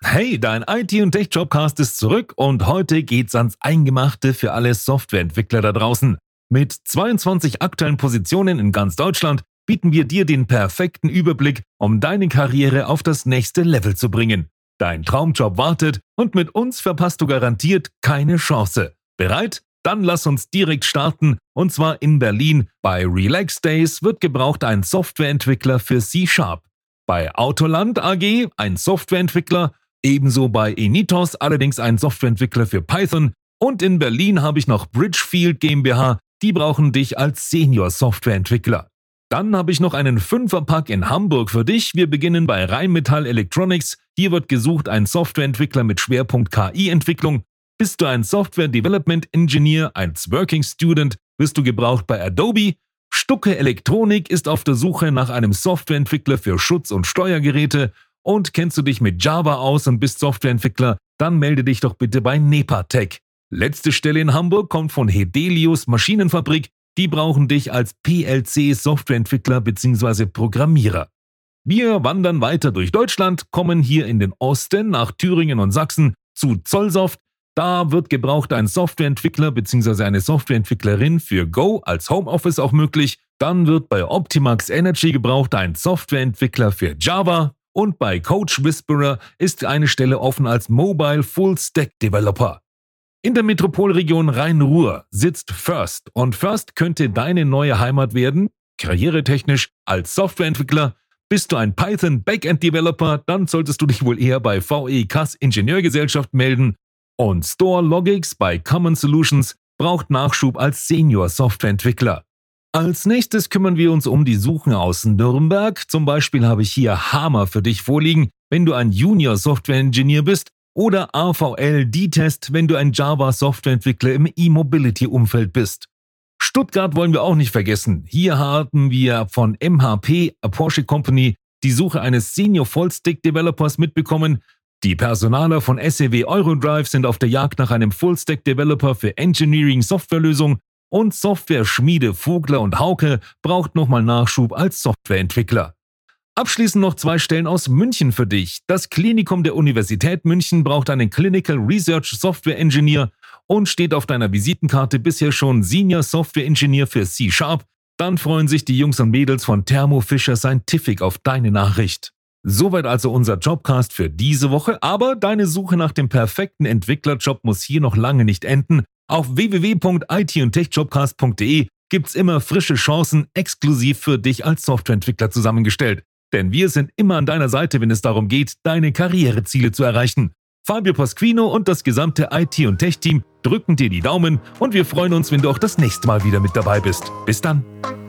Hey, dein IT- und Tech-Jobcast ist zurück und heute geht's ans Eingemachte für alle Softwareentwickler da draußen. Mit 22 aktuellen Positionen in ganz Deutschland bieten wir dir den perfekten Überblick, um deine Karriere auf das nächste Level zu bringen. Dein Traumjob wartet und mit uns verpasst du garantiert keine Chance. Bereit? Dann lass uns direkt starten und zwar in Berlin. Bei Relax Days wird gebraucht ein Softwareentwickler für C#. Bei Autoland AG ein Softwareentwickler, ebenso bei Enitos allerdings ein Softwareentwickler für Python und in Berlin habe ich noch Bridgefield GmbH, die brauchen dich als Senior-Softwareentwickler. Dann habe ich noch einen Fünferpack in Hamburg für dich. Wir beginnen bei Rheinmetall Electronics. Hier wird gesucht ein Softwareentwickler mit Schwerpunkt KI-Entwicklung. Bist du ein Software Development Engineer, als Working Student, wirst du gebraucht bei Adobe. Stucke Elektronik ist auf der Suche nach einem Softwareentwickler für Schutz- und Steuergeräte. Und kennst du dich mit Java aus und bist Softwareentwickler, dann melde dich doch bitte bei Nepatech. Letzte Stelle in Hamburg kommt von Hedelius Maschinenfabrik. Die brauchen dich als PLC-Softwareentwickler bzw. Programmierer. Wir wandern weiter durch Deutschland, kommen hier in den Osten nach Thüringen und Sachsen zu Zollsoft. Da wird gebraucht ein Softwareentwickler bzw. eine Softwareentwicklerin für Go als Homeoffice auch möglich. Dann wird bei Optimax Energy gebraucht ein Softwareentwickler für Java. Und bei Coach Whisperer ist eine Stelle offen als Mobile Full Stack Developer. In der Metropolregion Rhein-Ruhr sitzt First und First könnte deine neue Heimat werden, karrieretechnisch als Softwareentwickler. Bist du ein Python Backend Developer, dann solltest du dich wohl eher bei VE Cass Ingenieurgesellschaft melden. Und Store Logix bei Common Solutions braucht Nachschub als Senior Softwareentwickler. Als nächstes kümmern wir uns um die Suchen aus Nürnberg. Zum Beispiel habe ich hier Hammer für dich vorliegen, wenn du ein Junior Software Engineer bist, oder AVL D-Test, wenn du ein Java Softwareentwickler im E-Mobility-Umfeld bist. Stuttgart wollen wir auch nicht vergessen. Hier haben wir von MHP, a Porsche Company, die Suche eines Senior Full-Stack Developers mitbekommen. Die Personaler von SEW Eurodrive sind auf der Jagd nach einem Full-Stack Developer für Engineering Softwarelösung und Software-Schmiede Vogler und Hauke braucht nochmal Nachschub als Softwareentwickler. Abschließend noch 2 Stellen aus München für dich. Das Klinikum der Universität München braucht einen Clinical Research Software Engineer und steht auf deiner Visitenkarte bisher schon Senior Software Engineer für C#. Dann freuen sich die Jungs und Mädels von Thermo Fisher Scientific auf deine Nachricht. Soweit also unser Jobcast für diese Woche, aber deine Suche nach dem perfekten Entwicklerjob muss hier noch lange nicht enden. Auf www.it-und-techjobcast.de gibt's immer frische Chancen exklusiv für dich als Softwareentwickler zusammengestellt. Denn wir sind immer an deiner Seite, wenn es darum geht, deine Karriereziele zu erreichen. Fabio Pasquino und das gesamte IT- und Tech-Team drücken dir die Daumen und wir freuen uns, wenn du auch das nächste Mal wieder mit dabei bist. Bis dann!